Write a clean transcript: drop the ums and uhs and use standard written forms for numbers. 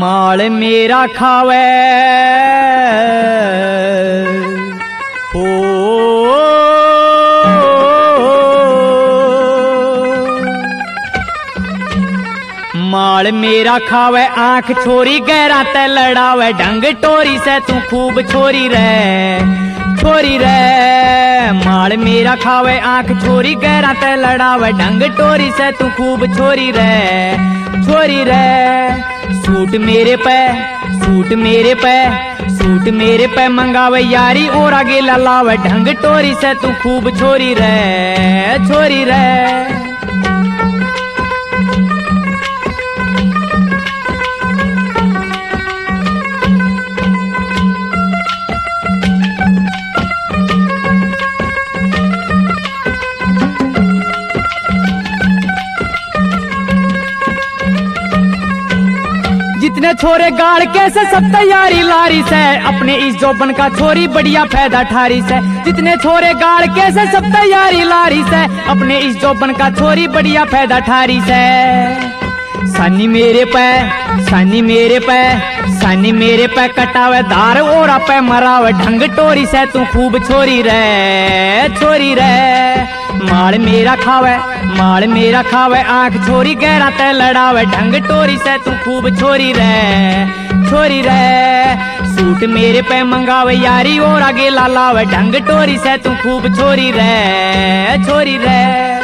माल मेरा खावे ओ माल मेरा खावे आंख छोरी गहरा ते लड़ावे ढंग टोरी से तू खूब छोरी रे माल मेरा खावे आंख छोरी गहरा ते लड़ावे ढंग टोरी से तू खूब छोरी रे सूट मेरे पे मंगावे यारी और आगे ललावे ढंग टोरी से तू खूब छोरी रे जितने छोरे गाड़ कैसे सब तैयारी लारी से अपने इस जोबन का छोरी बढ़िया फायदा ठारी से जितने छोरे गाड़ कैसे सब तैयारी लारी से अपने इस जोबन का छोरी बढ़िया फायदा ठारी से सानी मेरे पे कटावे धार और पे मरावे ढंग टोरी से तू खूब छोरी रे माल मेरा खावे आंख छोरी गहरा ते लड़ावे ढंग टोरी से तू खूब छोरी रे सूट मेरे पे मंगावे यारी और आगे लालावे ढंग टोरी से तू खूब छोरी रे